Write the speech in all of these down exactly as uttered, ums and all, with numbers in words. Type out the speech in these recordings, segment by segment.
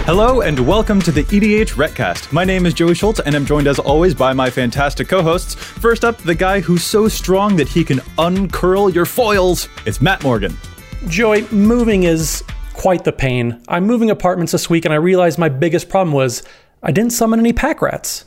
Hello and welcome to the E D H Retcast. My name is Joey Schultz and I'm joined as always by my fantastic co-hosts. First up, the guy who's so strong that he can uncurl your foils. It's Matt Morgan. Joey, moving is quite the pain. I'm moving apartments this week and I realized my biggest problem was I didn't summon any pack rats.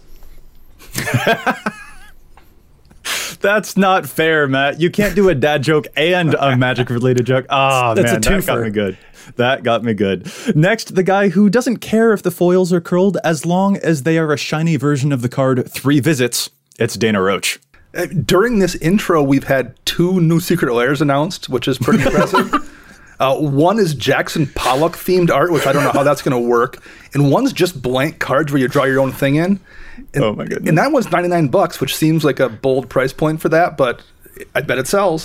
That's not fair, Matt. You can't do a dad joke and a magic-related joke. Ah, oh, man, that got me good. That got me good. Next, the guy who doesn't care if the foils are curled as long as they are a shiny version of the card Three Visits. It's Dana Roach. Uh, during this intro, we've had two new Secret Lairs announced, which is pretty impressive. Uh, one is Jackson Pollock themed art, which I don't know how that's going to work. And one's just blank cards where you draw your own thing in. And, oh my goodness. And that one's ninety-nine bucks, which seems like a bold price point for that, but I bet it sells.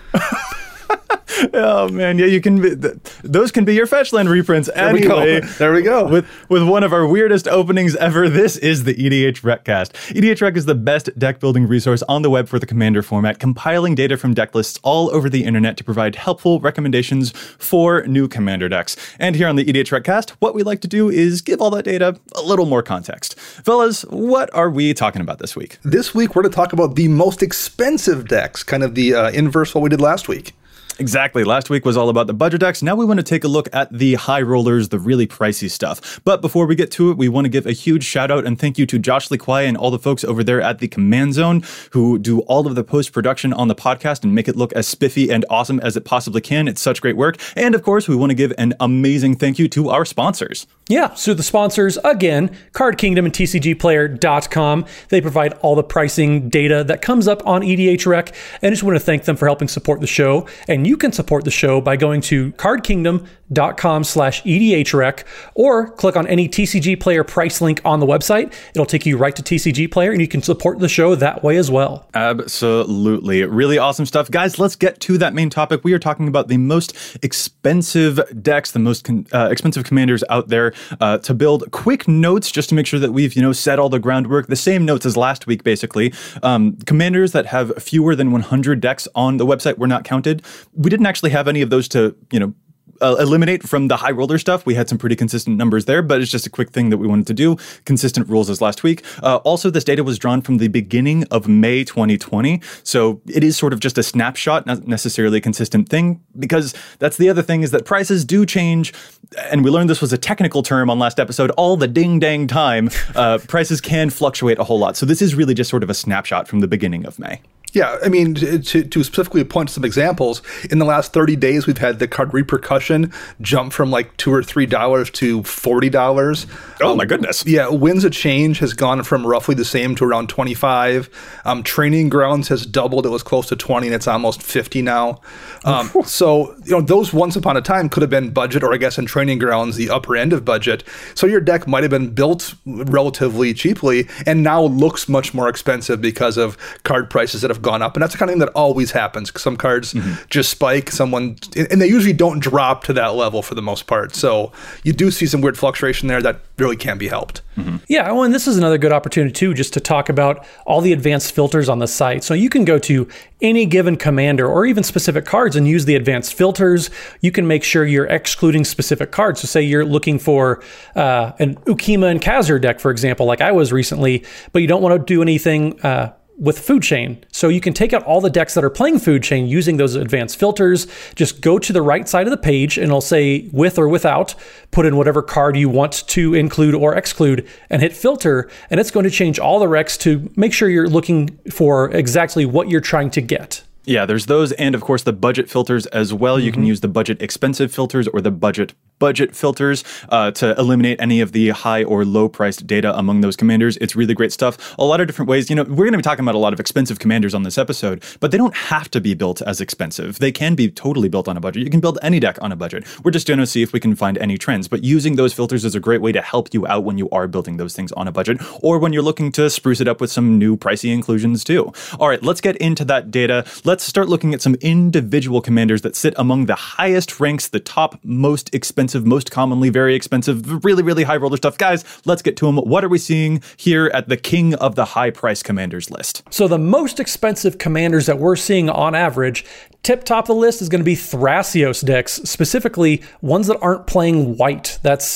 Oh man, yeah, you can be, th- those can be your Fetchland reprints anyway. There we go. There we go. With with one of our weirdest openings ever, this is the E D H Retcast. E D H Rec is the best deck building resource on the web for the Commander format, compiling data from deck lists all over the internet to provide helpful recommendations for new Commander decks. And here on the E D H Retcast, what we like to do is give all that data a little more context. Fellas, what are we talking about this week? This week, we're going to talk about the most expensive decks, kind of the uh, inverse of what we did last week. Exactly. Last week was all about the budget decks. Now we want to take a look at the high rollers, the really pricey stuff. But before we get to it, we want to give a huge shout out and thank you to Josh Lequai and all the folks over there at the Command Zone who do all of the post-production on the podcast and make it look as spiffy and awesome as it possibly can. It's such great work. And of course, we want to give an amazing thank you to our sponsors. Yeah, so the sponsors, again, Card Kingdom and T C G Player dot com. They provide all the pricing data that comes up on E D H Rec. And I just want to thank them for helping support the show. And you can support the show by going to Card Kingdom dot com slash E D H Rec or click on any T C G Player price link on the website. It'll take you right to T C G Player and you can support the show that way as well. Absolutely. Really awesome stuff. Guys, let's get to that main topic. We are talking about the most expensive decks, the most con- uh, expensive commanders out there uh, to build. Quick notes just to make sure that we've, you know, set all the groundwork. The same notes as last week, basically. Um, commanders that have fewer than one hundred decks on the website were not counted. We didn't actually have any of those to, you know, Uh, eliminate from the high roller stuff. We had some pretty consistent numbers there, but it's just a quick thing that we wanted to do. Consistent rules as last week. Uh, also, this data was drawn from the beginning of May twenty twenty. So it is sort of just a snapshot, not necessarily a consistent thing, because that's the other thing is that prices do change. And we learned this was a technical term on last episode all the ding dang time. Uh, prices can fluctuate a whole lot. So this is really just sort of a snapshot from the beginning of May. Yeah, I mean, to, to specifically point to some examples, in the last thirty days, we've had the card Repercussion jump from like two or three dollars to forty dollars. Oh my goodness! Yeah, Winds of Change has gone from roughly the same to around twenty-five. Um, Training Grounds has doubled; it was close to twenty, and it's almost fifty now. Um, so you know, those once upon a time could have been budget, or I guess in Training Grounds, the upper end of budget. So your deck might have been built relatively cheaply, and now looks much more expensive because of card prices that have gone up. And that's the kind of thing that always happens. Some cards mm-hmm. just spike, someone, and they usually don't drop to that level for the most part. So you do see some weird fluctuation there that really can't be helped. Mm-hmm. Yeah, well, and this is another good opportunity too, just to talk about all the advanced filters on the site. So you can go to any given commander or even specific cards and use the advanced filters. You can make sure you're excluding specific cards. So say you're looking for uh, an Ukima and Khazur deck, for example, like I was recently, but you don't want to do anything uh, with Food Chain. So you can take out all the decks that are playing Food Chain using those advanced filters. Just go to the right side of the page and it'll say with or without, put in whatever card you want to include or exclude and hit filter. And it's going to change all the recs to make sure you're looking for exactly what you're trying to get. Yeah, there's those, and of course the budget filters as well. Mm-hmm. You can use the budget expensive filters or the budget budget filters uh, to eliminate any of the high or low priced data among those commanders. It's really great stuff. A lot of different ways. You know, we're going to be talking about a lot of expensive commanders on this episode, but they don't have to be built as expensive. They can be totally built on a budget. You can build any deck on a budget. We're just going to see if we can find any trends, but using those filters is a great way to help you out when you are building those things on a budget or when you're looking to spruce it up with some new pricey inclusions too. All right, let's get into that data. Let's start looking at some individual commanders that sit among the highest ranks, the top most expensive, most commonly very expensive, really, really high roller stuff. Guys, let's get to them. What are we seeing here at the king of the high price commanders list? So the most expensive commanders that we're seeing on average, tip top of the list is going to be Thrasios decks, specifically ones that aren't playing white. That's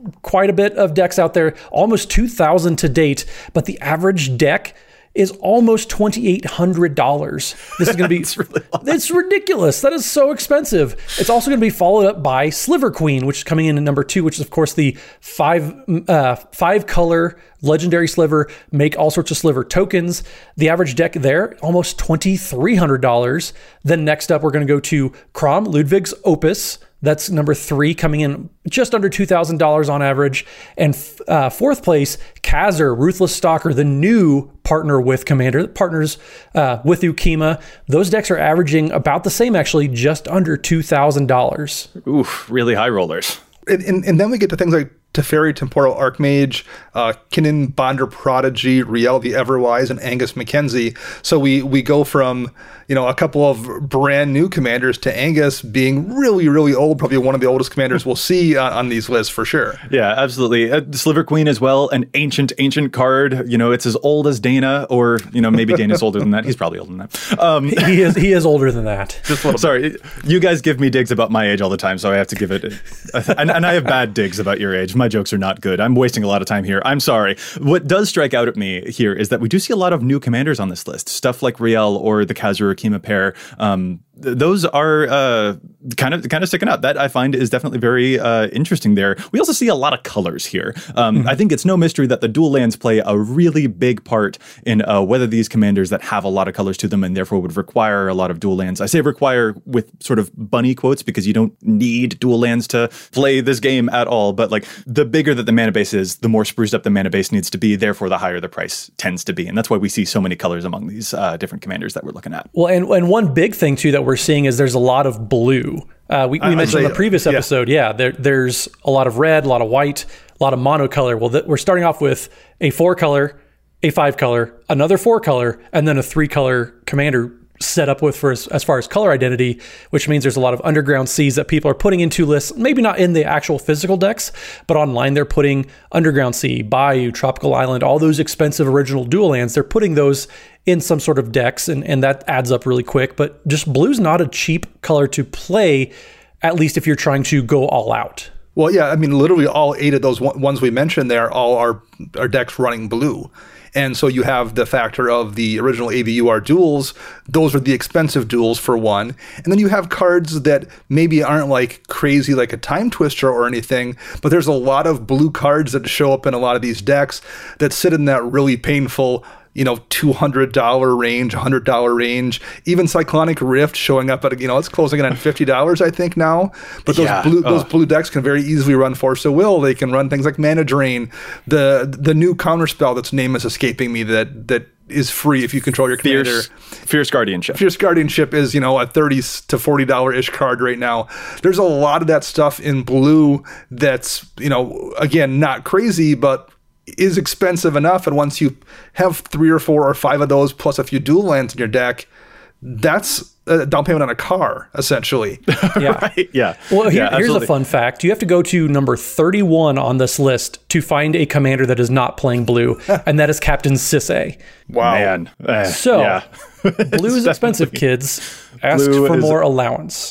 quite a bit of decks out there, almost two thousand to date, but the average deck is almost twenty-eight hundred dollars. This is going to be, it's, really it's ridiculous. That is so expensive. It's also going to be followed up by Sliver Queen, which is coming in at number two, which is of course the five, uh, five color legendary sliver, make all sorts of sliver tokens. The average deck there, almost twenty-three hundred dollars. Then next up, we're going to go to Crom, Ludwig's Opus. That's number three, coming in just under two thousand dollars on average. And uh, fourth place, Khazar, Ruthless Stalker, the new partner with Commander, that partners uh, with Ukima. Those decks are averaging about the same, actually, just under two thousand dollars. Oof, really high rollers. And, and, and then we get to things like Teferi, Temporal Archmage, uh, Kinnan, Bonder Prodigy, Riel the Everwise, and Angus McKenzie. So we we go from, you know, a couple of brand new commanders to Angus being really, really old, probably one of the oldest commanders we'll see on, on these lists for sure. Yeah, absolutely. Uh, Sliver Queen as well, an ancient, ancient card. You know, it's as old as Dana, or, you know, maybe Dana's older than that. He's probably older than that. Um, he is he is older than that. Just a little Sorry, bit. You guys give me digs about my age all the time, so I have to give it. and, and I have bad digs about your age. My jokes are not good. I'm wasting a lot of time here. I'm sorry. What does strike out at me here is that we do see a lot of new commanders on this list. Stuff like Riel or the Khazar Ukima pair. Um, th- those are uh, kind of kind of sticking out. That I find is definitely very uh, interesting there. We also see a lot of colors here. Um, mm-hmm. I think it's no mystery that the dual lands play a really big part in uh, whether these commanders that have a lot of colors to them and therefore would require a lot of dual lands. I say require with sort of bunny quotes because you don't need dual lands to play this game at all. But like the bigger that the mana base is, the more spruced up the mana base needs to be. Therefore, the higher the price tends to be. And that's why we see so many colors among these uh, different commanders that we're looking at. Well, and, and one big thing, too, that we're seeing is there's a lot of blue. Uh, we we uh, mentioned in the previous episode, yeah, yeah there, there's a lot of red, a lot of white, a lot of monocolor. Well, th- we're starting off with a four-color, a five-color, another four-color, and then a three-color commander set up with for as, as far as color identity, which means there's a lot of underground seas that people are putting into lists, maybe not in the actual physical decks, but online they're putting Underground Sea, Bayou, Tropical Island, all those expensive original dual lands, they're putting those in some sort of decks, and, and that adds up really quick. But just blue's not a cheap color to play, at least if you're trying to go all out. Well, yeah, I mean, literally all eight of those ones we mentioned there all are, are decks running blue. And so you have the factor of the original A B U R duels. Those are the expensive duels for one. And then you have cards that maybe aren't like crazy like a Time Twister or anything, but there's a lot of blue cards that show up in a lot of these decks that sit in that really painful, you know, two hundred dollars range, one hundred dollars range, even Cyclonic Rift showing up at, you know, it's closing in on fifty dollars, I think now. But those yeah. blue oh. those blue decks can very easily run Force of Will. They can run things like Mana Drain. The the new counterspell that's name is escaping me that that is free if you control your commander. Fierce, Fierce Guardianship. Fierce Guardianship is, you know, a thirty to forty dollars-ish card right now. There's a lot of that stuff in blue that's, you know, again, not crazy, but is expensive enough, and once you have three or four or five of those plus a few dual lands in your deck, that's a down payment on a car, essentially. Yeah. Right? Yeah. Well, here, yeah, here's a fun fact. You have to go to number thirty-one on this list to find a commander that is not playing blue, and that is Captain Sisay. Wow. Man. Uh, so, yeah. blue is expensive, kids. Ask blue for is... more allowance.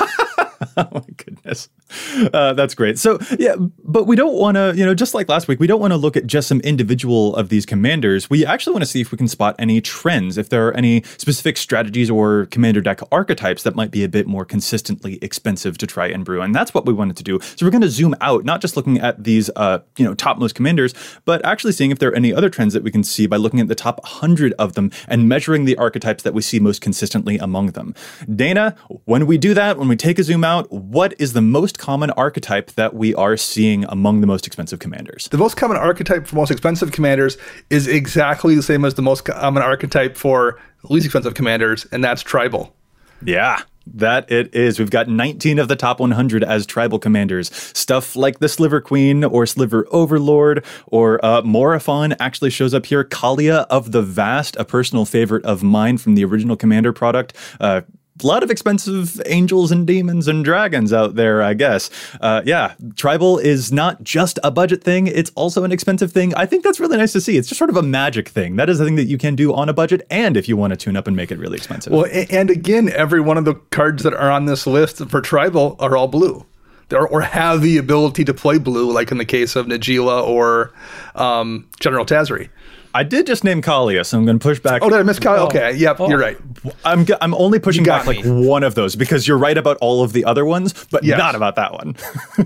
Oh my goodness. Uh, that's great. So, yeah, but we don't want to, you know, just like last week, we don't want to look at just some individual of these commanders. We actually want to see if we can spot any trends, if there are any specific strategies or commander deck archetypes that might be a bit more consistently expensive to try and brew. And that's what we wanted to do. So we're going to zoom out, not just looking at these, uh, you know, topmost commanders, but actually seeing if there are any other trends that we can see by looking at the top one hundred of them and measuring the archetypes that we see most consistently among them. Dana, when we do that, when we take a zoom out, what is the most common archetype that we are seeing among the most expensive commanders? The most common archetype for most expensive commanders is exactly the same as the most common archetype for least expensive commanders, and that's tribal. Yeah, that it is. We've got nineteen of the top one hundred as tribal commanders. Stuff like the Sliver Queen or Sliver Overlord or uh, Morophon actually shows up here. Kalia of the Vast, a personal favorite of mine from the original Commander product. Uh, A lot of expensive angels and demons and dragons out there, I guess. Uh, yeah, tribal is not just a budget thing. It's also an expensive thing. I think that's really nice to see. It's just sort of a magic thing. That is a thing that you can do on a budget and if you want to tune up and make it really expensive. Well, and again, every one of the cards that are on this list for tribal are all blue. or, or have the ability to play blue, like in the case of Najeela or um, General Tazri. I did just name Kalia, so I'm going to push back. Oh, did I miss Kalia? Okay, yep, oh. You're right. I'm I'm only pushing back me. like one of those because you're right about all of the other ones, but yes. not about that one.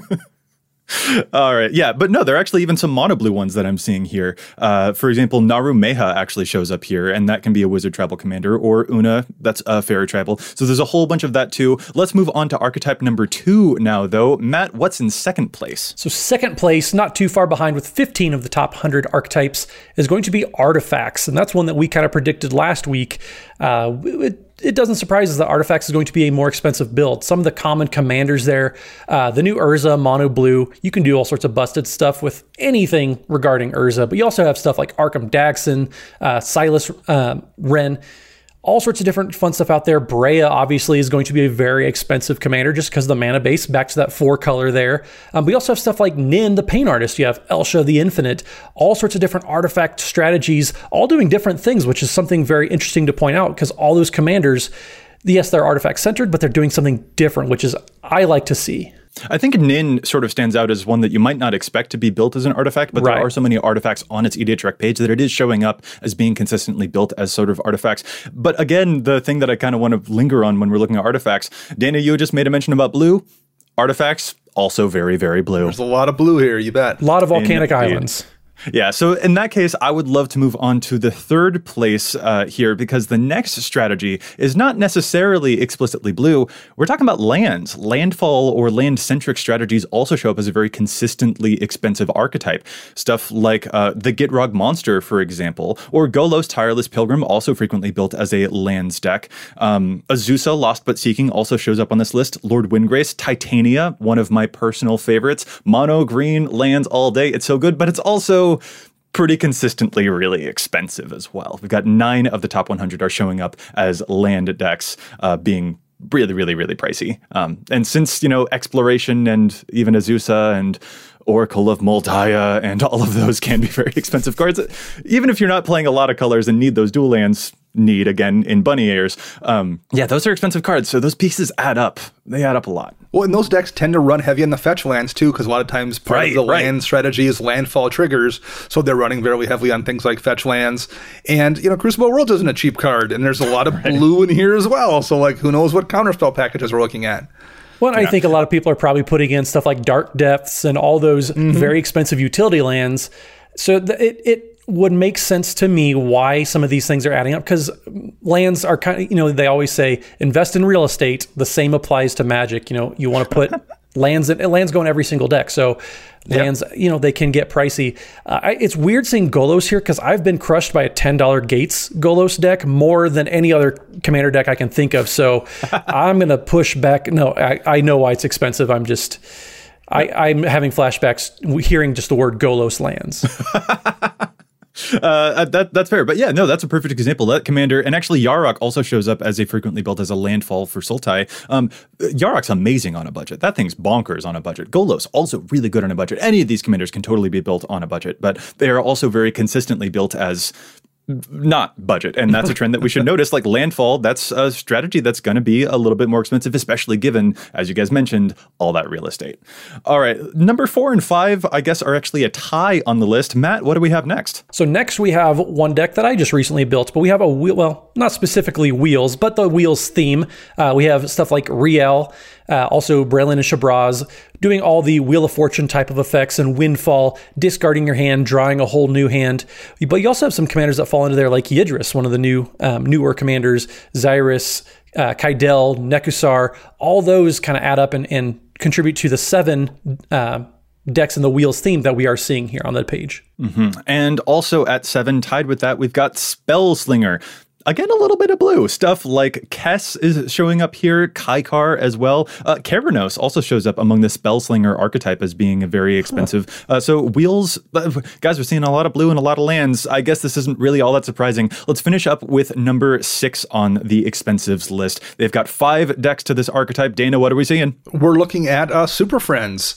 All right. Yeah. But no, there are actually even some mono blue ones that I'm seeing here. Uh, for example, Naru Meha actually shows up here, and that can be a wizard tribal commander, or Una, that's a fairy tribal. So there's a whole bunch of that too. Let's move on to archetype number two now, though. Matt, what's in second place? So second place, not too far behind with fifteen of the top one hundred archetypes, is going to be artifacts. And that's one that we kind of predicted last week. Uh, it, It doesn't surprise us that Artifacts is going to be a more expensive build. Some of the common commanders there, uh, the new Urza, Mono Blue, you can do all sorts of busted stuff with anything regarding Urza, but you also have stuff like Arkham Daxon, uh, Silas uh, Wren, all sorts of different fun stuff out there. Brea obviously is going to be a very expensive commander just because of the mana base, back to that four color there. Um, we also have stuff like Nin, the Pain Artist. You have Elsha, the Infinite, all sorts of different artifact strategies, all doing different things, which is something very interesting to point out because all those commanders, yes, they're artifact centered, but they're doing something different, which is I like to see. I think Nin sort of stands out as one that you might not expect to be built as an artifact, but right. there are so many artifacts on its E D H R E C page that it is showing up as being consistently built as sort of artifacts. But again, the thing that I kind of want to linger on when we're looking at artifacts, Dana, you just made a mention about blue. Artifacts, also very, very blue. There's a lot of blue here, you bet. A lot of volcanic Indeed. Islands. Yeah, so in that case, I would love to move on to the third place uh, here because the next strategy is not necessarily explicitly blue. We're talking about lands. Landfall or land-centric strategies also show up as a very consistently expensive archetype. Stuff like uh, the Gitrog Monster, for example, or Golos Tireless Pilgrim, also frequently built as a lands deck. Um, Azusa, Lost But Seeking, also shows up on this list. Lord Windgrace, Titania, one of my personal favorites. Mono, green, lands all day. It's so good, but it's also pretty consistently really expensive as well. We've got nine of the top one hundred are showing up as land decks, uh, being really, really, really pricey. Um, and since, you know, Exploration and even Azusa and Oracle of Moldaya and all of those can be very expensive cards, even if you're not playing a lot of colors and need those dual lands, need again in Bunny Airs. Um, yeah, those are expensive cards. So those pieces add up. They add up a lot. Well, and those decks tend to run heavy on the fetch lands too, because a lot of times part right, of the right. land strategy is landfall triggers. So they're running very heavily on things like fetch lands. And, you know, Crucible Worlds isn't a cheap card. And there's a lot of right. blue in here as well. So, like, who knows what counterspell packages we're looking at. Well, yeah. I think a lot of people are probably putting in stuff like Dark Depths and all those mm-hmm. very expensive utility lands. So th- it it would make sense to me why some of these things are adding up, because lands are kind of, you know, they always say invest in real estate. The same applies to Magic. You know, you want to put lands in, lands go in every single deck. So yep. lands, you know, they can get pricey. Uh, I, it's weird seeing Golos here because I've been crushed by a ten dollar Gates Golos deck more than any other commander deck I can think of. So I'm going to push back. No, I, I know why it's expensive. I'm just, I, I'm having flashbacks hearing just the word Golos lands. Uh, that that's fair, but yeah, no, that's a perfect example. That commander, and actually Yarok also shows up as a frequently built as a landfall for Sultai. Um, Yarok's amazing on a budget. That thing's bonkers on a budget. Golos also really good on a budget. Any of these commanders can totally be built on a budget, but they are also very consistently built as not budget, and that's a trend that we should notice. Like landfall, that's a strategy that's going to be a little bit more expensive, especially given, as you guys mentioned, all that real estate. All right, number four and five, I guess, are actually a tie on the list. Matt, what do we have next? So next we have one deck that I just recently built, but we have a wheel, well, not specifically wheels, but the wheels theme. Uh, we have stuff like Riel, uh, also Braylon and Shabraz, doing all the Wheel of Fortune type of effects and Windfall, discarding your hand, drawing a whole new hand. But you also have some commanders that fall into there, like Yidris, one of the new um, newer commanders, Xyrus, uh, Kaidel, Nekusar. All those kind of add up and, and contribute to the seven uh, decks in the Wheels theme that we are seeing here on the page. Mm-hmm. And also at seven, tied with that, we've got Spellslinger. Again, a little bit of blue. Stuff like Kess is showing up here, Kaikar as well. Uh, Keranos also shows up among the Spellslinger archetype as being very expensive. Huh. Uh, so Wheels, uh, guys, we're seeing a lot of blue and a lot of lands. I guess this isn't really all that surprising. Let's finish up with number six on the expensives list. They've got five decks to this archetype. Dana, what are we seeing? We're looking at uh, Super Friends.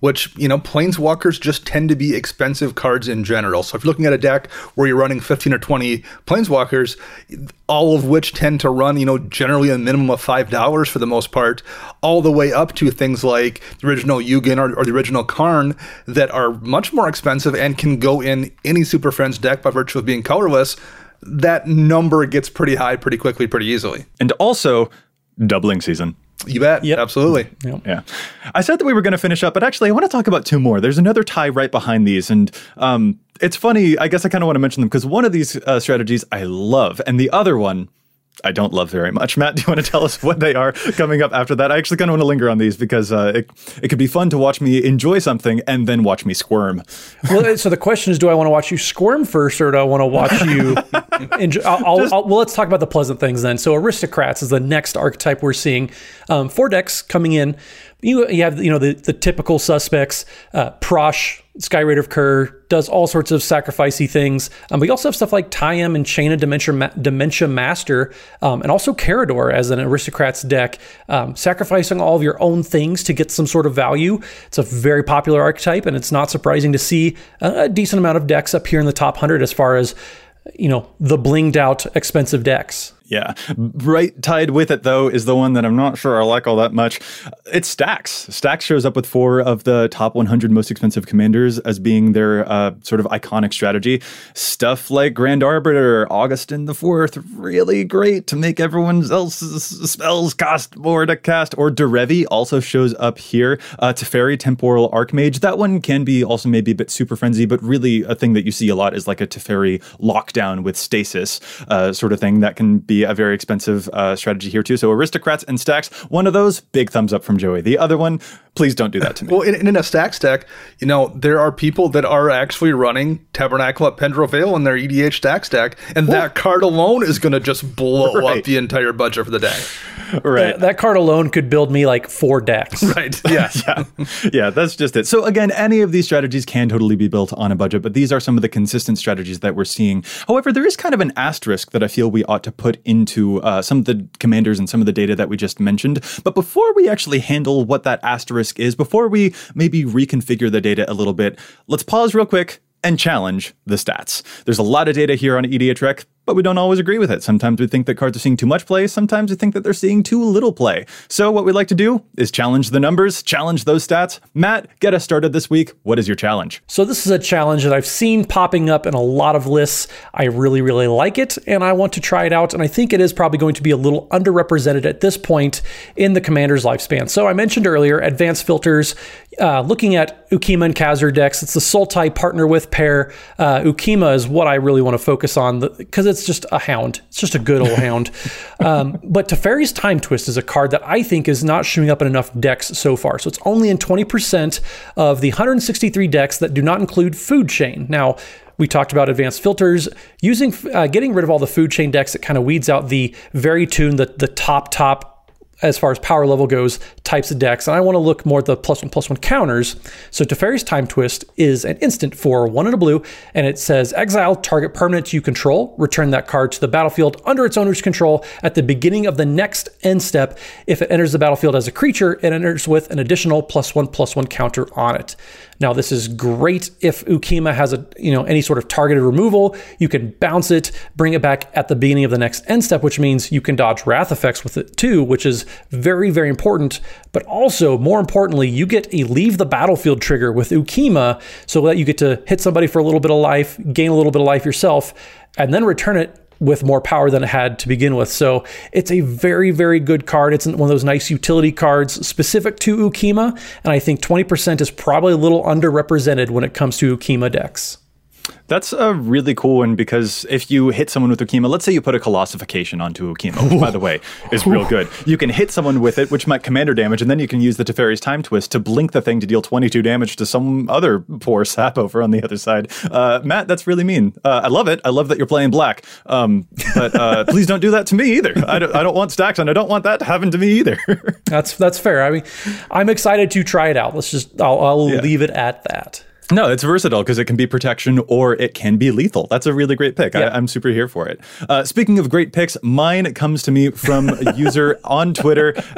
which, you know, Planeswalkers just tend to be expensive cards in general. So if you're looking at a deck where you're running fifteen or twenty Planeswalkers, all of which tend to run, you know, generally a minimum of five dollars for the most part, all the way up to things like the original Ugin or, or the original Karn that are much more expensive and can go in any Super Friends deck by virtue of being colorless, that number gets pretty high pretty quickly, pretty easily. And also, doubling season. You bet. Yep. Absolutely. Yep. Yeah. I said that we were going to finish up, but actually I want to talk about two more. There's another tie right behind these. And um, it's funny. I guess I kind of want to mention them because one of these uh, strategies I love and the other one I don't love very much. Matt, do you want to tell us what they are coming up after that? I actually kind of want to linger on these because uh, it, it could be fun to watch me enjoy something and then watch me squirm. Well, so the question is, do I want to watch you squirm first or do I want to watch you enjoy? I'll, I'll, I'll, well, let's talk about the pleasant things then. So Aristocrats is the next archetype we're seeing. Um, four decks coming in. You, you have, you know, the, the typical suspects, uh, Prosh, Skyraider of Kerr, does all sorts of sacrificey things. Um, we also have stuff like Tayam and Chain of Dementia, Ma- Dementia Master, um, and also Carador as an Aristocrats deck, um, sacrificing all of your own things to get some sort of value. It's a very popular archetype, and it's not surprising to see a, a decent amount of decks up here in the top one hundred as far as, you know, the blinged out expensive decks. Yeah. Right tied with it, though, is the one that I'm not sure I like all that much. It's Stax. Stax shows up with four of the top one hundred most expensive commanders as being their uh, sort of iconic strategy. Stuff like Grand Arbiter, Augustin the Fourth, really great to make everyone else's spells cost more to cast. Or Derevi also shows up here. Uh, Teferi, Temporal Archmage. That one can be also maybe a bit Super Frenzy, but really a thing that you see a lot is like a Teferi lockdown with Stasis uh, sort of thing that can be a very expensive uh, strategy here too. So Aristocrats and Stax, one of those, big thumbs up from Joey. The other one, please don't do that to me. Well, in, in a Stax deck, you know, there are people that are actually running Tabernacle at Pendrell Vale in their E D H Stax deck, and well, that card alone is going to just blow right. up the entire budget for the deck. Right. That, that card alone could build me like four decks. Right. Yeah. yeah. Yeah, that's just it. So again, any of these strategies can totally be built on a budget, but these are some of the consistent strategies that we're seeing. However, there is kind of an asterisk that I feel we ought to put into uh, some of the commanders and some of the data that we just mentioned. But before we actually handle what that asterisk is, before we maybe reconfigure the data a little bit, let's pause real quick and challenge the stats. There's a lot of data here on E D H Rec, but we don't always agree with it. Sometimes we think that cards are seeing too much play. Sometimes we think that they're seeing too little play. So what we like to do is challenge the numbers, challenge those stats. Matt, get us started this week. What is your challenge? So this is a challenge that I've seen popping up in a lot of lists. I really, really like it, and I want to try it out. And I think it is probably going to be a little underrepresented at this point in the Commander's lifespan. So I mentioned earlier, advanced filters, uh, looking at Ukima and Khazur decks. It's the Sultai partner with pair. Uh, Ukima is what I really want to focus on because it's just a hound. It's just a good old hound. Um, but Teferi's Time Twist is a card that I think is not showing up in enough decks so far. So it's only in twenty percent of the one hundred sixty-three decks that do not include Food Chain. Now, we talked about advanced filters, using, uh, getting rid of all the Food Chain decks that kind of weeds out the very tuned, the, the top, top, as far as power level goes, types of decks. And I want to look more at the plus one, plus one counters. So Teferi's Time Twist is an instant for one and a blue, and it says exile target permanent you control, return that card to the battlefield under its owner's control at the beginning of the next end step. If it enters the battlefield as a creature, it enters with an additional plus one, plus one counter on it. Now, this is great if Ukima has a, you know, any sort of targeted removal. You can bounce it, bring it back at the beginning of the next end step, which means you can dodge wrath effects with it too, which is very, very important. But also, more importantly, you get a leave the battlefield trigger with Ukima so that you get to hit somebody for a little bit of life, gain a little bit of life yourself, and then return it with more power than it had to begin with. So it's a very, very good card. It's one of those nice utility cards specific to Ukima, and I think twenty percent is probably a little underrepresented when it comes to Ukima decks. That's a really cool one because if you hit someone with Ukima, let's say you put a Colossification onto Ukima, which by the way is real good. You can hit someone with it, which might commander damage, and then you can use the Teferi's Time Twist to blink the thing to deal twenty-two damage to some other poor sap over on the other side. Uh, Matt, that's really mean. Uh, I love it. I love that you're playing black. Um, but uh, please don't do that to me either. I don't, I don't want stacks, and I don't want that to happen to me either. that's that's fair. I mean, I'm excited to try it out. Let's just, I'll, I'll yeah. leave it at that. No, it's versatile because it can be protection or it can be lethal. That's a really great pick. Yeah. I, I'm super here for it. Uh, speaking of great picks, mine comes to me from a user on Twitter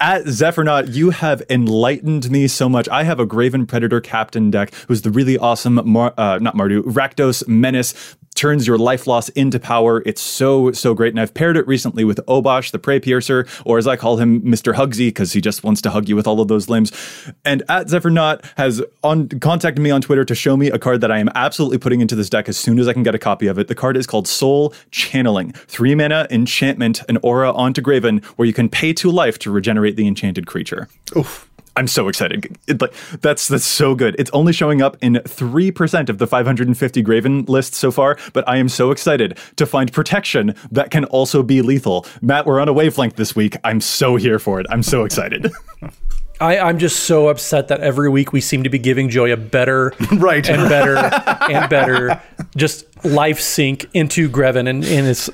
At Zephyronaut, you have enlightened me so much. I have a Graven Predator Captain deck who's the really awesome, Mar- uh, not Mardu, Rakdos Menace. Turns your life loss into power. It's so, so great. And I've paired it recently with Obosh, the Prey Piercer, or as I call him, Mister Hugsy, because he just wants to hug you with all of those limbs. And at Zephyronaut has on, contacted me on Twitter to show me a card that I am absolutely putting into this deck as soon as I can get a copy of it. The card is called Soul Channeling. Three mana enchantment, an aura onto Graven, where you can pay two life to regenerate the enchanted creature. Oof. I'm so excited. It, like, that's that's so good. It's only showing up in three percent of the five hundred fifty Graven lists so far, but I am so excited to find protection that can also be lethal. Matt, we're on a wavelength this week. I'm so here for it. I'm so excited. I, I'm just so upset that every week we seem to be giving Joey a better right. and better and better just life sink into Greven, and, and it's...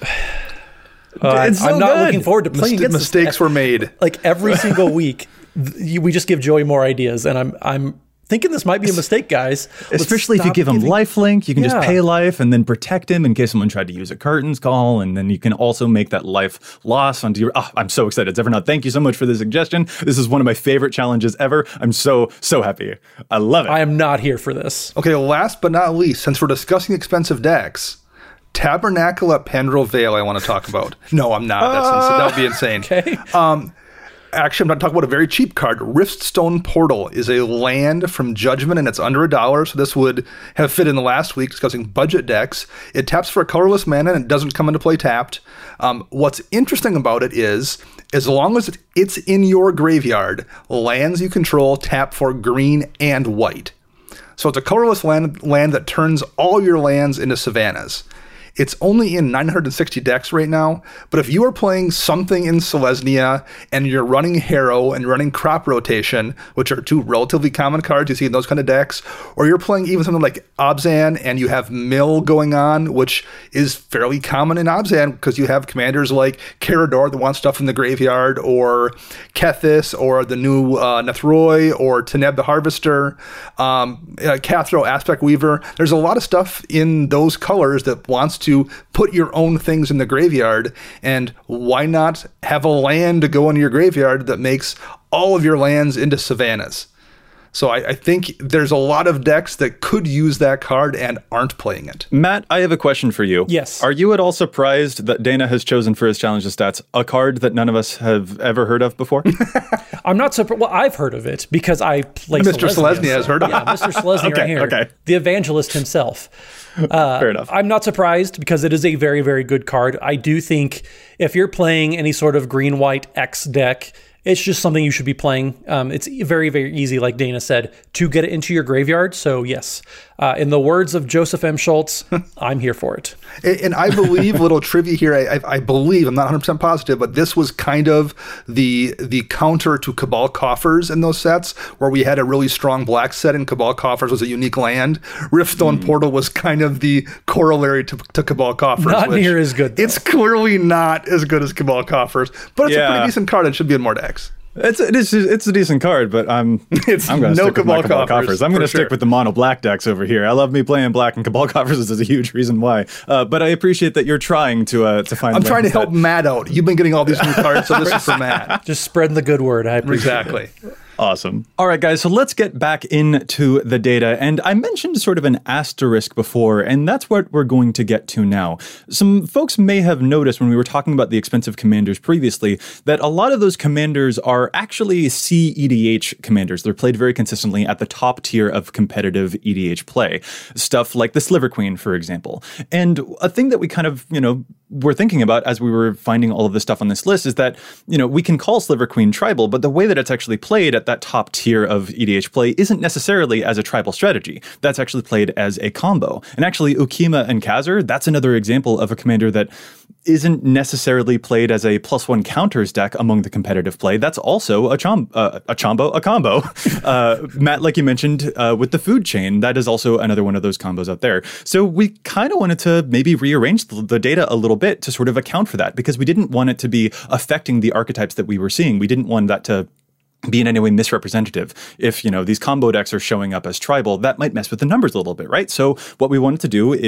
Uh, it's so I'm not good. looking forward to playing Mist- against mistakes this. were made. Like every single week, th- we just give Joey more ideas, and I'm I'm thinking this might be a mistake, guys. Let's Especially if you stop give him giving- lifelink, you can Yeah. just pay life and then protect him in case someone tried to use a curtains call, and then you can also make that life loss onto your... Oh, I'm so excited. Zephyronaut, thank you so much for the suggestion. This is one of my favorite challenges ever. I'm so, so happy. I love it. I am not here for this. Okay, last but not least, since we're discussing expensive decks, Tabernacle at Pendrell Vale I want to talk about. No, I'm not. That's ins- that would be insane. Okay. Um, actually, I'm not talking about a very cheap card. Riftstone Portal is a land from Judgment, and it's under a dollar, so this would have fit in the last week discussing budget decks. It taps for a colorless mana, and it doesn't come into play tapped. Um, what's interesting about it is, as long as it's in your graveyard, lands you control tap for green and white. So it's a colorless land, land that turns all your lands into savannas. It's only in nine hundred sixty decks right now, but if you are playing something in Selesnya and you're running Harrow and running Crop Rotation, which are two relatively common cards you see in those kind of decks, or you're playing even something like Obzan and you have Mill going on, which is fairly common in Obzan because you have commanders like Carador that want stuff in the graveyard, or Kethis, or the new uh, Nethroi, or Teneb the Harvester, um, uh, Cathro Aspect Weaver. There's a lot of stuff in those colors that wants to to put your own things in the graveyard, and why not have a land to go into your graveyard that makes all of your lands into savannas? So I, I think there's a lot of decks that could use that card and aren't playing it. Matt, I have a question for you. Yes. Are you at all surprised that Dana has chosen for his Challenge of Stats a card that none of us have ever heard of before? I'm not surprised. Well, I've heard of it because I play Mister Selesnya. Selesnya has heard of it. Yeah, Mister Selesnya Okay, right here. okay. The evangelist himself. Uh, Fair enough. I'm not surprised because it is a very, very good card. I do think if you're playing any sort of green-white X deck, it's just something you should be playing. Um, it's very, very easy, like Dana said, to get it into your graveyard. So yes, uh, in the words of Joseph M. Schultz, I'm here for it. And, and I believe, little trivia here, I, I, I believe, I'm not one hundred percent positive, but this was kind of the the counter to Cabal Coffers in those sets, where we had a really strong black set and Cabal Coffers was a unique land. Riftstone mm. Portal was kind of the corollary to, to Cabal Coffers. Not which near as good, though. It's clearly not as good as Cabal Coffers, but it's Yeah. a pretty decent card and should be in more decks. It's it is it's a decent card, but I'm It's I'm going to no stick with my Cabal Cabal Coffers, Coffers. I'm going for to stick sure. with the mono black decks over here. I love me playing black, and Cabal Coffers is a huge reason why. Uh, but I appreciate that you're trying to uh, to find. I'm trying to ways that- help Matt out. You've been getting all these new cards, so this is for Matt. Just spreading the good word. I appreciate it. Exactly. Awesome. All right, guys, so let's get back into the data. And I mentioned sort of an asterisk before, and that's what we're going to get to now. Some folks may have noticed when we were talking about the expensive commanders previously that a lot of those commanders are actually C E D H commanders. They're played very consistently at the top tier of competitive E D H play. Stuff like the Sliver Queen, for example. And a thing that we kind of, you know, were thinking about as we were finding all of this stuff on this list is that, you know, we can call Sliver Queen tribal, but the way that it's actually played at that top tier of E D H play isn't necessarily as a tribal strategy. That's actually played as a combo. And actually, Ukima and Khazar, that's another example of a commander that isn't necessarily played as a plus one counters deck among the competitive play. That's also a chom uh, a chombo, a combo. uh, Matt, like you mentioned, uh, with the food chain, that is also another one of those combos out there. So we kind of wanted to maybe rearrange the, the data a little bit to sort of account for that, because we didn't want it to be affecting the archetypes that we were seeing. We didn't want that to be in any way misrepresentative. If, you know, these combo decks are showing up as tribal, that might mess with the numbers a little bit, right? So what we wanted to do is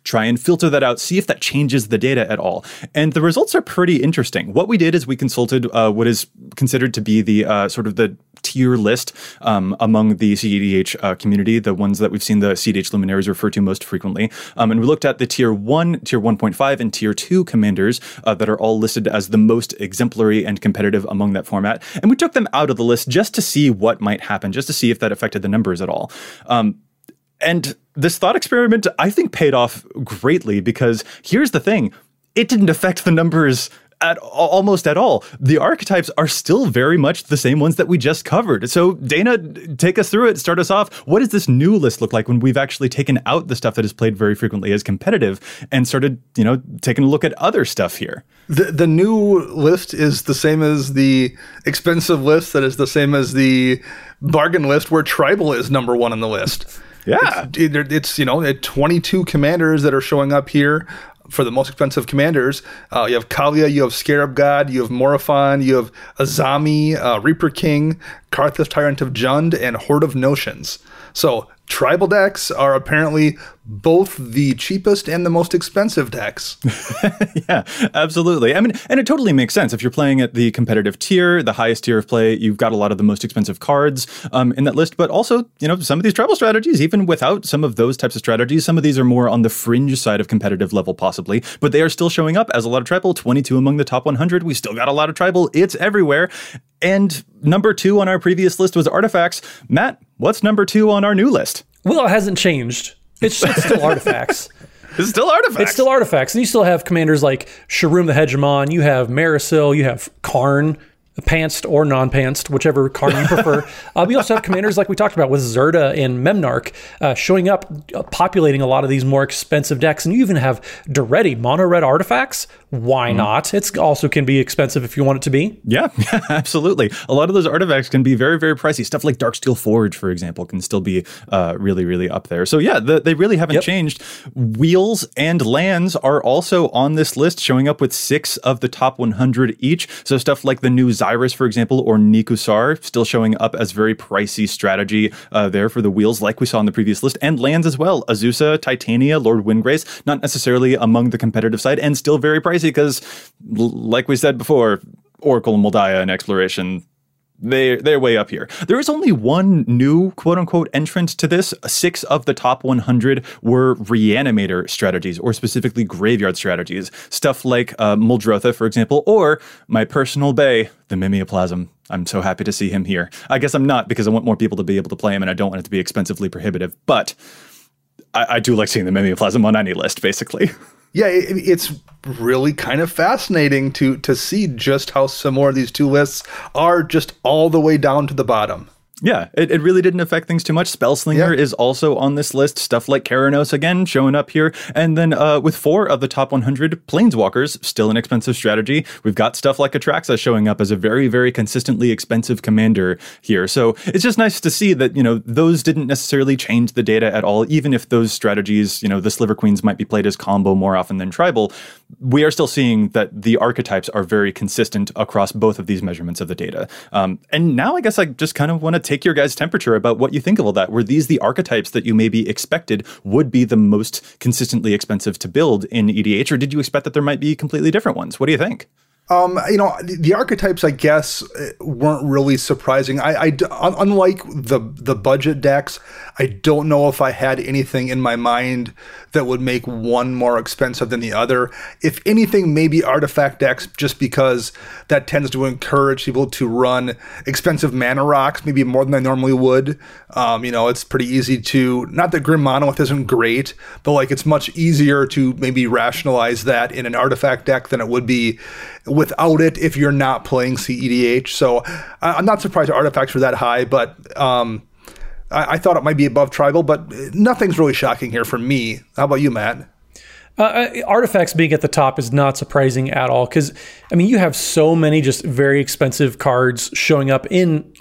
try and filter that out, see if that changes the data at all. And the results are pretty interesting. What we did is we consulted uh, what is considered to be the uh, sort of the tier list um, among the C E D H uh, community, the ones that we've seen the C E D H luminaries refer to most frequently. Um, and we looked at the tier one, tier one point five, and tier two commanders uh, that are all listed as the most exemplary and competitive among that format. And we took them out of the list just to see what might happen, just to see if that affected the numbers at all. Um, and this thought experiment, I think, paid off greatly, because here's the thing. It didn't affect the numbers at almost at all. The archetypes are still very much the same ones that we just covered. So Dana, take us through it. Start us off. What does this new list look like when we've actually taken out the stuff that is played very frequently as competitive and started, you know, taking a look at other stuff here? The the new list is the same as the expensive list, that is the same as the bargain list, where tribal is number one on the list. Yeah. It's, it, it's you know, twenty-two commanders that are showing up here. For the most expensive commanders, uh, you have Kalia, you have Scarab God, you have Morophon, you have Azami, uh, Reaper King, Karthus, Tyrant of Jund, and Horde of Notions. So tribal decks are apparently both the cheapest and the most expensive decks. Yeah, absolutely. I mean, and it totally makes sense. If you're playing at the competitive tier, the highest tier of play, you've got a lot of the most expensive cards um, in that list. But also, you know, some of these tribal strategies, even without some of those types of strategies, some of these are more on the fringe side of competitive level, possibly. But they are still showing up as a lot of tribal. twenty-two among the top one hundred. We still got a lot of tribal. It's everywhere. And number two on our previous list was artifacts. Matt, what's number two on our new list? Well, it hasn't changed. It's, it's still artifacts. It's still artifacts. It's still artifacts. And you still have commanders like Sharum the Hegemon. You have Marisil. You have Karn, pantsed or non-pantsed, whichever Karn you prefer. uh, we also have commanders like we talked about with Zerda and Memnarch uh, showing up, uh, populating a lot of these more expensive decks. And you even have Daretti, mono-red artifacts. Why mm. not? It's also can be expensive if you want it to be. Yeah, yeah, absolutely. A lot of those artifacts can be very, very pricey. Stuff like Darksteel Forge, for example, can still be uh, really, really up there. So yeah, the, they really haven't yep. changed. Wheels and lands are also on this list, showing up with six of the top one hundred each. So stuff like the new Xyrus, for example, or Nikusar, still showing up as very pricey strategy uh, there for the wheels, like we saw on the previous list, and lands as well. Azusa, Titania, Lord Windgrace, not necessarily among the competitive side, and still very pricey because, like we said before, Oracle and Moldiah and Exploration, They, they're way up here. There is only one new quote-unquote entrant to this. Six of the top one hundred were Reanimator strategies, or specifically graveyard strategies. Stuff like uh, Muldrotha, for example, or my personal bay, the Mimeoplasm. I'm so happy to see him here. I guess I'm not, because I want more people to be able to play him, and I don't want it to be expensively prohibitive. But I, I do like seeing the Mimeoplasm on any list, basically. Yeah, it, it's really kind of fascinating to to see just how similar these two lists are, just all the way down to the bottom. Yeah, it, it really didn't affect things too much. Spellslinger yeah. is also on this list. Stuff like Keranos, again, showing up here. And then uh, with four of the top one hundred, Planeswalkers, still an expensive strategy. We've got stuff like Atraxa showing up as a very, very consistently expensive commander here. So it's just nice to see that, you know, those didn't necessarily change the data at all. Even if those strategies, you know, the Sliver Queens might be played as combo more often than tribal, we are still seeing that the archetypes are very consistent across both of these measurements of the data. Um, and now I guess I just kind of want to take your guys' temperature about what you think of all that. Were these the archetypes that you maybe expected would be the most consistently expensive to build in E D H, or did you expect that there might be completely different ones? What do you think? Um, you know, the, the archetypes, I guess, weren't really surprising. I, I, unlike the the budget decks, I don't know if I had anything in my mind that would make one more expensive than the other. If anything, maybe artifact decks, just because that tends to encourage people to run expensive mana rocks, maybe more than they normally would. Um, you know, it's pretty easy to, not that Grim Monolith isn't great, but like it's much easier to maybe rationalize that in an artifact deck than it would be without it if you're not playing C E D H. So I'm not surprised artifacts were that high, but um, I, I thought it might be above tribal, but nothing's really shocking here for me. How about you, Matt? Uh, artifacts being at the top is not surprising at all because, I mean, you have so many just very expensive cards showing up in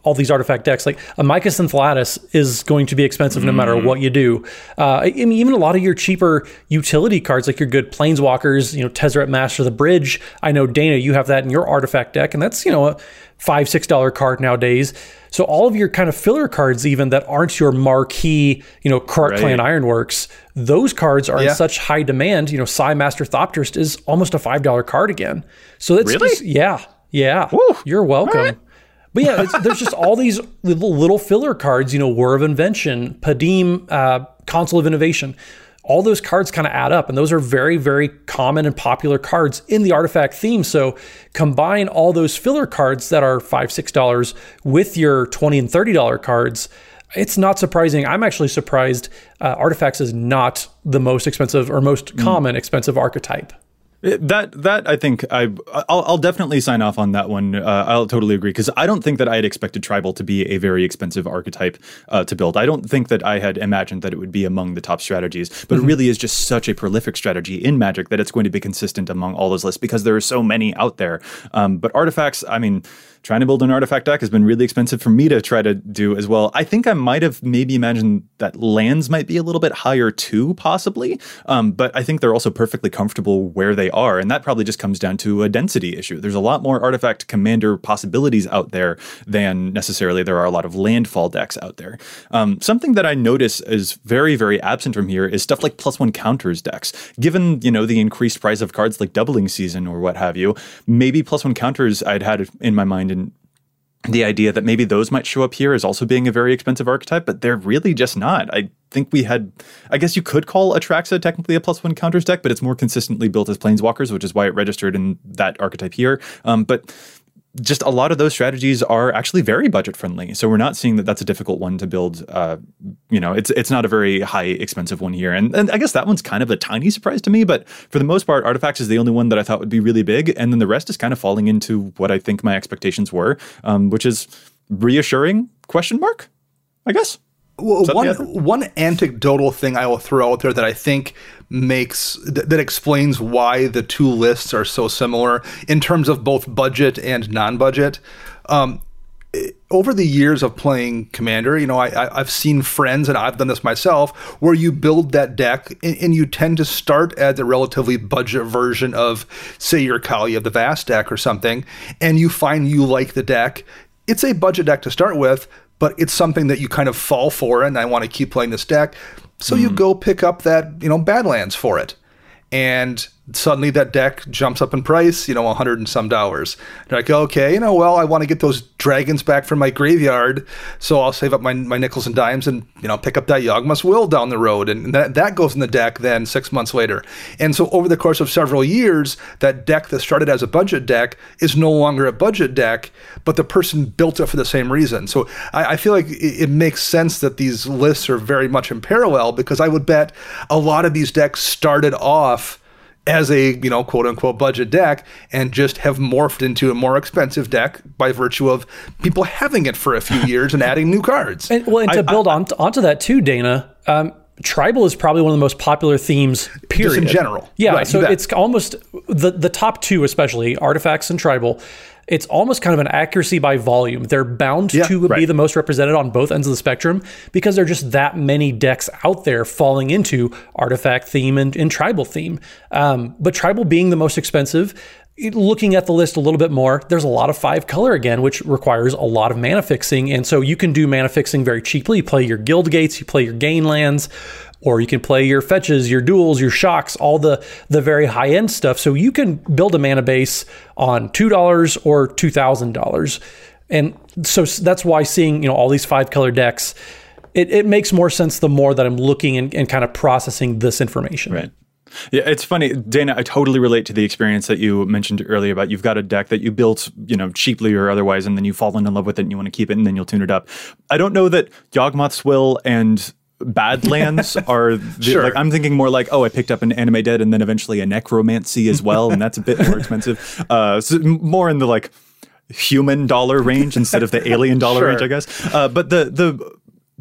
all these artifact decks. Like a Mycos Enthalatus is going to be expensive no matter what you do. Uh, I mean, even a lot of your cheaper utility cards, like your good Planeswalkers, you know, Tezzeret Master of the Bridge. I know, Dana, you have that in your artifact deck, and that's, you know, a five, six dollar card nowadays. So all of your kind of filler cards, even that aren't your marquee, you know, Krark Right. Clan Ironworks, those cards are Yeah. in such high demand. You know, Psy Master Thopterist is almost a five dollar card again. So that's Really? just, yeah, yeah. Woo. You're welcome. All right. But yeah, it's, there's just all these little, little filler cards, you know, War of Invention, Padim, uh, Council of Innovation. All those cards kind of add up, and those are very, very common and popular cards in the artifact theme. So combine all those filler cards that are five, six dollars with your twenty and thirty dollar cards. It's not surprising. I'm actually surprised uh, Artifacts is not the most expensive or most common expensive archetype. That that I think I I'll, I'll definitely sign off on that one. Uh, I'll totally agree, because I don't think that I had expected Tribal to be a very expensive archetype uh, to build. I don't think that I had imagined that it would be among the top strategies, but mm-hmm. it really is just such a prolific strategy in Magic that it's going to be consistent among all those lists because there are so many out there. Um, but Artifacts, I mean, trying to build an artifact deck has been really expensive for me to try to do as well. I think I might have maybe imagined that lands might be a little bit higher too, possibly. Um, but I think they're also perfectly comfortable where they are. And that probably just comes down to a density issue. There's a lot more artifact commander possibilities out there than necessarily there are a lot of landfall decks out there. Um, something that I notice is very, very absent from here is stuff like plus one counters decks. Given, you know, the increased price of cards like Doubling Season or what have you, maybe plus one counters I'd had in my mind, and the idea that maybe those might show up here as also being a very expensive archetype, but they're really just not. I think we had, I guess you could call Atraxa technically a plus one counters deck, but it's more consistently built as Planeswalkers, which is why it registered in that archetype here. Um, but just a lot of those strategies are actually very budget friendly. So we're not seeing that that's a difficult one to build. Uh, you know, it's it's not a very high expensive one here. And, and I guess that one's kind of a tiny surprise to me. But for the most part, Artifacts is the only one that I thought would be really big. And then the rest is kind of falling into what I think my expectations were, um, which is reassuring, question mark, I guess. Well, one one anecdotal thing I will throw out there that I think makes th- that explains why the two lists are so similar in terms of both budget and non-budget. Um, over the years of playing Commander, you know, I, I, I've seen friends, and I've done this myself, where you build that deck and, and you tend to start at the relatively budget version of, say, your Kali of the Vast deck or something, and you find you like the deck. It's a budget deck to start with, but it's something that you kind of fall for, and I want to keep playing this deck. So mm. you go pick up that, you know, Badlands for it. And suddenly that deck jumps up in price, you know, a hundred and some dollars. You're like, okay, you know, well, I want to get those dragons back from my graveyard, so I'll save up my, my nickels and dimes and, you know, pick up that Yawgmoth's Will down the road. And that, that goes in the deck then six months later. And so over the course of several years, that deck that started as a budget deck is no longer a budget deck, but the person built it for the same reason. So I, I feel like it, it makes sense that these lists are very much in parallel, because I would bet a lot of these decks started off as a, you know, quote unquote budget deck and just have morphed into a more expensive deck by virtue of people having it for a few years and adding new cards. And, well, and to I, build I, on onto that too, Dana, um, Tribal is probably one of the most popular themes, period. Just in general. Yeah, right, so it's almost, the, the top two especially, Artifacts and Tribal, it's almost kind of an accuracy by volume. They're bound yeah, to right. be the most represented on both ends of the spectrum because there are just that many decks out there falling into Artifact theme and, and Tribal theme. Um, but Tribal being the most expensive, looking at the list a little bit more, there's a lot of five color again, which requires a lot of mana fixing. And so you can do mana fixing very cheaply. You play your Guild Gates, you play your Gain lands, or you can play your fetches, your duels, your shocks, all the, the very high-end stuff. So you can build a mana base on two dollars or two thousand dollars. And so that's why seeing, you know, all these five-color decks, it, it makes more sense the more that I'm looking and, and kind of processing this information. Right. Yeah, it's funny, Dana, I totally relate to the experience that you mentioned earlier about you've got a deck that you built, you know, cheaply or otherwise, and then you've fallen in love with it and you want to keep it and then you'll tune it up. I don't know that Yawgmoth's Will and Badlands are the, sure. like I'm thinking more like, oh, I picked up an Anime Dead and then eventually a Necromancy as well, and that's a bit more expensive. Uh, so more in the like human dollar range instead of the alien dollar sure. range, I guess. Uh, but the the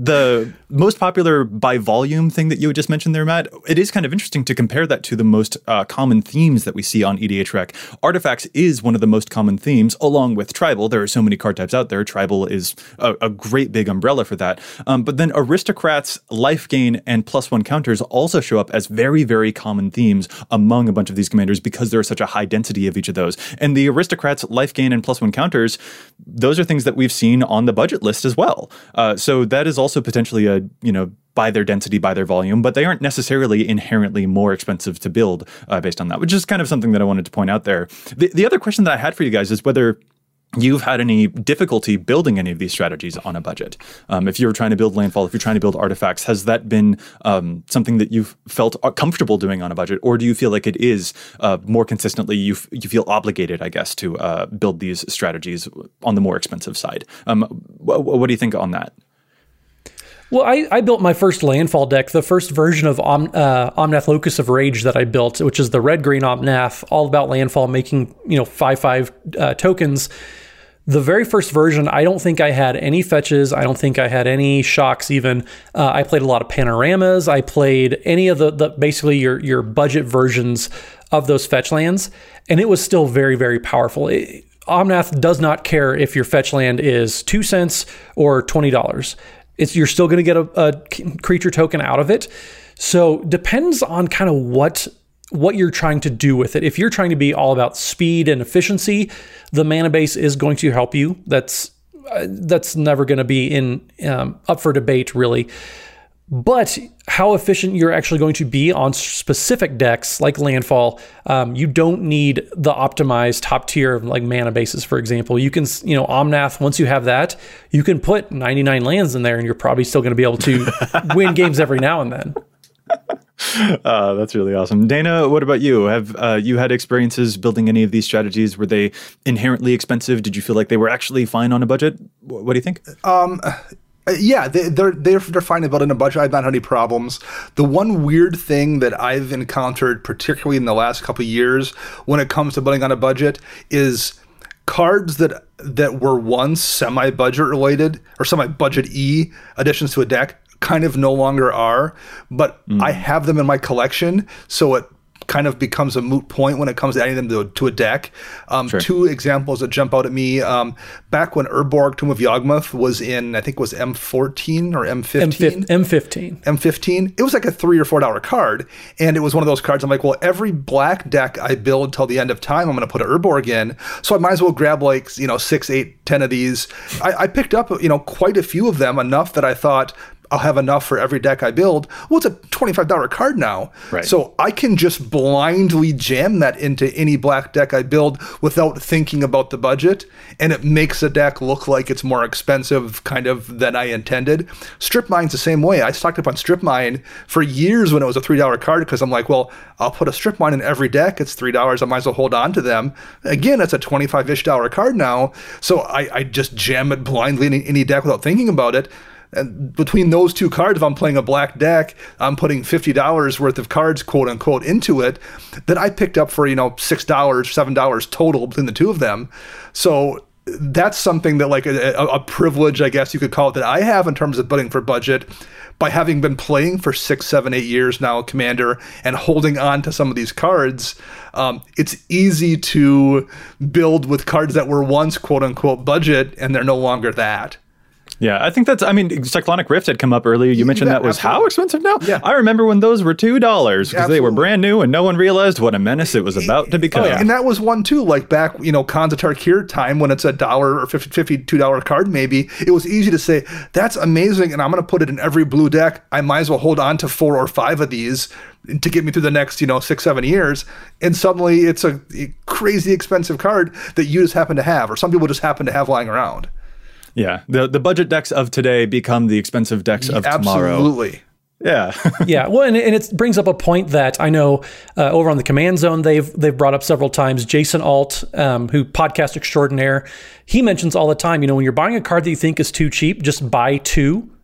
the most popular by volume thing that you had just mentioned there, Matt, it is kind of interesting to compare that to the most uh, common themes that we see on E D H Rec. Artifacts is one of the most common themes, along with Tribal. There are so many card types out there. Tribal is a, a great big umbrella for that. Um, but then Aristocrats, Life Gain, and Plus One counters also show up as very, very common themes among a bunch of these commanders because there's such a high density of each of those. And the Aristocrats, Life Gain, and Plus One counters, those are things that we've seen on the budget list as well. Uh, so that is also potentially a, you know, by their density, by their volume, but they aren't necessarily inherently more expensive to build uh, based on that, which is kind of something that I wanted to point out there. The, the other question that I had for you guys is whether you've had any difficulty building any of these strategies on a budget. Um, if you're trying to build landfall, if you're trying to build artifacts, has that been um, something that you've felt comfortable doing on a budget, or do you feel like it is uh, more consistently you f- you feel obligated, I guess, to uh, build these strategies on the more expensive side? Um, wh- what do you think on that? Well, I, I built my first landfall deck, the first version of Om, uh, Omnath Locus of Rage that I built, which is the red-green Omnath, all about landfall, making, you know, five five uh, tokens. The very first version, I don't think I had any fetches. I don't think I had any shocks even. Uh, I played a lot of panoramas. I played any of the, the basically your, your budget versions of those fetch lands, and it was still very, very powerful. It, Omnath does not care if your fetch land is two cents or twenty dollars. It's, you're still going to get a, a creature token out of it. So depends on kind of what what you're trying to do with it. If you're trying to be all about speed and efficiency, the mana base is going to help you. That's uh, that's never going to be in um, up for debate, really. But how efficient you're actually going to be on specific decks like Landfall, um, you don't need the optimized top tier of like mana bases, for example. You can, you know, Omnath, once you have that, you can put ninety-nine lands in there and you're probably still going to be able to win games every now and then. Uh, that's really awesome. Dana, what about you? Have uh, you had experiences building any of these strategies? Were they inherently expensive? Did you feel like they were actually fine on a budget? What do you think? Um, yeah, they, they're they're they're fine about in a budget. I've not had any problems. The one weird thing that I've encountered, particularly in the last couple of years, when it comes to building on a budget, is cards that that were once semi-budget related or semi-budget-y additions to a deck kind of no longer are, but mm. I have them in my collection, so it kind of becomes a moot point when it comes to adding them to, to a deck. Um, sure. Two examples that jump out at me, um, back when Urborg, Tomb of Yawgmoth was in, I think it was M fourteen or M fifteen? M fifteen. M fifteen. It was like a three or four dollar card, and it was one of those cards I'm like, well, every black deck I build till the end of time, I'm going to put an Urborg in, so I might as well grab like, you know, six, eight, ten of these. I, I picked up, you know, quite a few of them, enough that I thought, I'll have enough for every deck I build. Well, it's a twenty-five dollar card now. Right. So I can just blindly jam that into any black deck I build without thinking about the budget. And it makes a deck look like it's more expensive kind of than I intended. Strip Mine's the same way. I stocked up on Strip Mine for years when it was a three dollar card because I'm like, well, I'll put a Strip Mine in every deck. It's three dollars. I might as well hold on to them. Again, it's a twenty-five-ish dollar card now. So I, I just jam it blindly in any deck without thinking about it. And between those two cards, if I'm playing a black deck, I'm putting fifty dollars worth of cards, quote unquote, into it that I picked up for, you know, six dollars, seven dollars total between the two of them. So that's something that like a, a privilege, I guess you could call it, that I have in terms of building for budget by having been playing for six, seven, eight years now, Commander, and holding on to some of these cards. Um, it's easy to build with cards that were once, quote unquote, budget, and they're no longer that. Yeah, I think that's, I mean, Cyclonic Rift had come up earlier. You mentioned yeah, that was absolutely. How expensive now? Yeah. I remember when those were two dollars because they were brand new and no one realized what a menace it was about to become. Oh, yeah. And that was one too, like back, you know, Khans of Tarkir time when it's a dollar or fifty-two dollar card maybe, it was easy to say, that's amazing and I'm going to put it in every blue deck. I might as well hold on to four or five of these to get me through the next, you know, six, seven years. And suddenly it's a crazy expensive card that you just happen to have, or some people just happen to have lying around. Yeah, the the budget decks of today become the expensive decks of tomorrow. Absolutely. Yeah. Yeah. Well, and, and it brings up a point that I know uh, over on the Command Zone, they've they've brought up several times. Jason Alt, um, who podcast extraordinaire, he mentions all the time, you know, when you're buying a card that you think is too cheap, just buy two.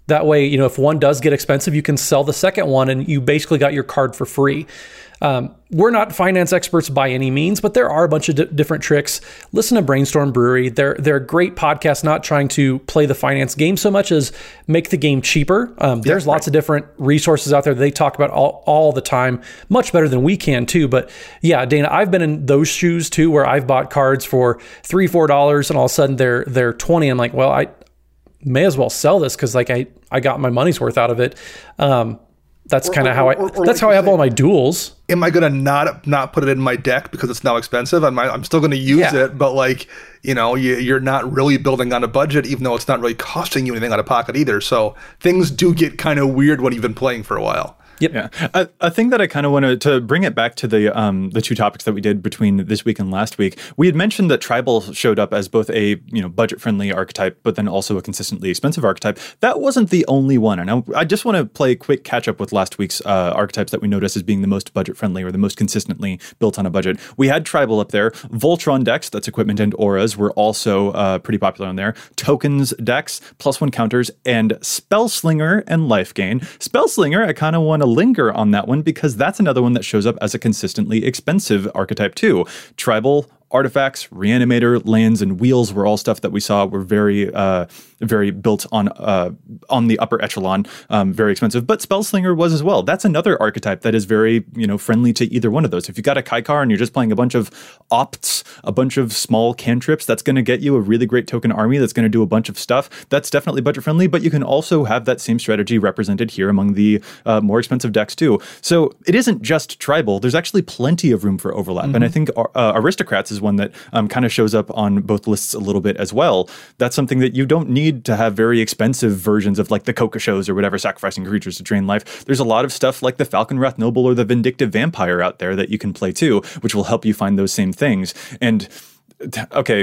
That way, you know, if one does get expensive, you can sell the second one and you basically got your card for free. Um, we're not finance experts by any means, but there are a bunch of d- different tricks. Listen to Brainstorm Brewery. They're they're a great podcast, not trying to play the finance game so much as make the game cheaper. Um, there's yeah, lots right. of different resources out there that they talk about all, all the time, much better than we can too. But yeah, Dana, I've been in those shoes too, where I've bought cards for three, four dollars, and all of a sudden they're they're twenty. I'm like, well, I may as well sell this because like I I got my money's worth out of it. Um, That's kind of how I. Or, or that's like how I have say, all my duels. Am I going to not not put it in my deck because it's now expensive? I'm I'm still going to use yeah. it, but like you know, you, you're not really building on a budget, even though it's not really costing you anything out of pocket either. So things do get kind of weird when you've been playing for a while. Yep. Yeah. A, a thing that I kind of wanted to bring it back to the um, the two topics that we did between this week and last week. We had mentioned that Tribal showed up as both a you know budget friendly archetype, but then also a consistently expensive archetype. That wasn't the only one. And I, I just want to play a quick catch up with last week's uh, archetypes that we noticed as being the most budget friendly or the most consistently built on a budget. We had Tribal up there. Voltron decks, that's equipment and auras, were also uh, pretty popular on there. Tokens decks, plus one counters, and Spellslinger and Life Gain. Spellslinger, I kind of want to linger on that one because that's another one that shows up as a consistently expensive archetype too. Tribal, artifacts, reanimator, lands, and wheels were all stuff that we saw were very, uh, very built on uh, on the upper echelon, um, very expensive. But Spellslinger was as well. That's another archetype that is very, you know, friendly to either one of those. If you got a Kaikar and you're just playing a bunch of opts, a bunch of small cantrips, that's going to get you a really great token army that's going to do a bunch of stuff. That's definitely budget friendly. But you can also have that same strategy represented here among the uh, more expensive decks too. So it isn't just Tribal. There's actually plenty of room for overlap, mm-hmm. and I think uh, Aristocrats is one that um, kind of shows up on both lists a little bit as well. That's something that you don't need to have very expensive versions of like the Coca shows or whatever, sacrificing creatures to drain life. There's a lot of stuff like the Falconwrath Noble or the Vindictive Vampire out there that you can play too, which will help you find those same things. And okay,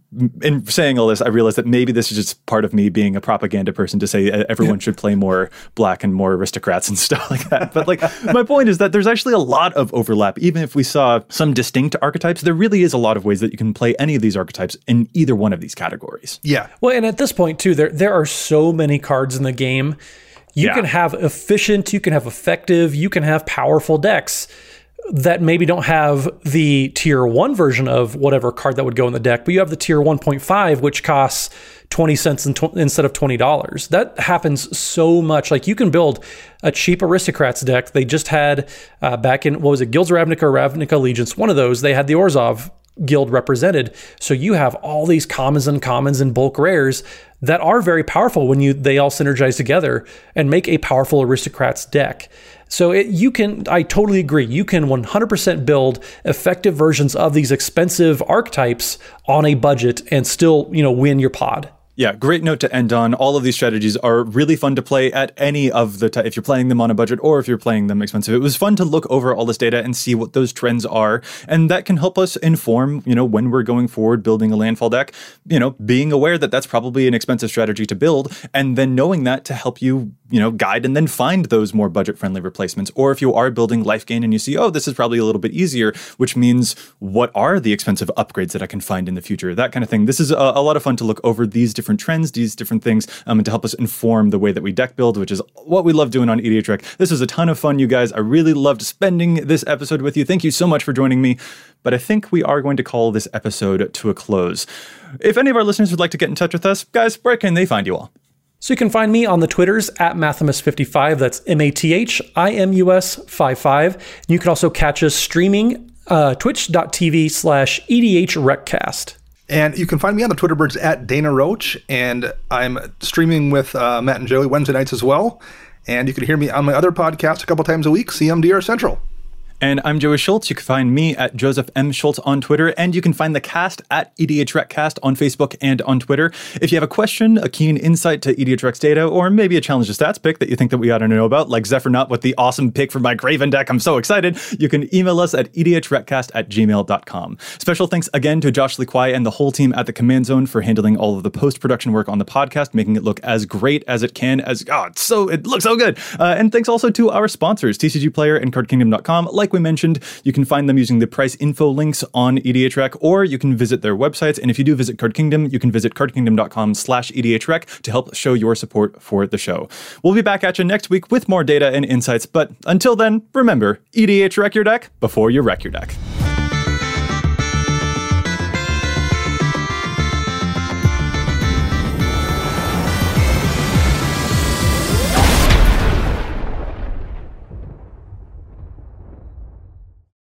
in saying all this, I realize that maybe this is just part of me being a propaganda person to say everyone should play more black and more aristocrats and stuff like that. But like, my point is that there's actually a lot of overlap. Even if we saw some distinct archetypes, there really is a lot of ways that you can play any of these archetypes in either one of these categories. Yeah. Well, and at this point too, there there are so many cards in the game. You yeah. can have efficient, you can have effective, you can have powerful decks that maybe don't have the tier one version of whatever card that would go in the deck, but you have the tier one point five, which costs twenty cents in tw- instead of twenty dollars. That happens so much. Like you can build a cheap Aristocrats deck. They just had uh, back in, what was it, Guilds of Ravnica or Ravnica Allegiance, one of those, they had the Orzhov guild represented. So you have all these commons and commons and bulk rares that are very powerful when you they all synergize together and make a powerful Aristocrats deck. So it, you can, I totally agree, you can one hundred percent build effective versions of these expensive archetypes on a budget and still, you know, win your pod. Yeah, great note to end on. All of these strategies are really fun to play at any of the, t- if you're playing them on a budget or if you're playing them expensive. It was fun to look over all this data and see what those trends are. And that can help us inform, you know, when we're going forward building a landfall deck, you know, being aware that that's probably an expensive strategy to build. And then knowing that to help you, you know, guide and then find those more budget friendly replacements. Or if you are building Life Gain and you see, oh, this is probably a little bit easier, which means what are the expensive upgrades that I can find in the future? That kind of thing. This is a, a lot of fun to look over these different trends, these different things, um, and to help us inform the way that we deck build, which is what we love doing on E D H Rec. This was a ton of fun, you guys. I really loved spending this episode with you. Thank you so much for joining me. But I think we are going to call this episode to a close. If any of our listeners would like to get in touch with us, guys, where can they find you all? So you can find me on the Twitters at Mathimus fifty-five. That's M A T H I M U S fifty-five. You can also catch us streaming uh, twitch.tv slash EDHReccast. And you can find me on the Twitter birds at Dana Roach, and I'm streaming with uh, Matt and Joey Wednesday nights as well. And you can hear me on my other podcast a couple times a week, C M D R Central. And I'm Joey Schultz. You can find me at Joseph M. Schultz on Twitter, and you can find the cast at EDHReccast on Facebook and on Twitter. If you have a question, a keen insight to EDHRec's data, or maybe a challenge to stats pick that you think that we ought to know about, like Zephyr with the awesome pick for my Graven deck, I'm so excited, you can email us at edhrecast at gmail dot com. Special thanks again to Josh Lee Kwai and the whole team at the Command Zone for handling all of the post-production work on the podcast, making it look as great as it can, as, oh, it's so, it looks so good. Uh, and thanks also to our sponsors, T C G Player and Card Kingdom dot com. Like like we mentioned, you can find them using the price info links on E D H Rec, or you can visit their websites. And if you do visit Card Kingdom, you can visit cardkingdom.com slash EDHRec to help show your support for the show. We'll be back at you next week with more data and insights. But until then, remember, E D H Rec your deck before you wreck your deck.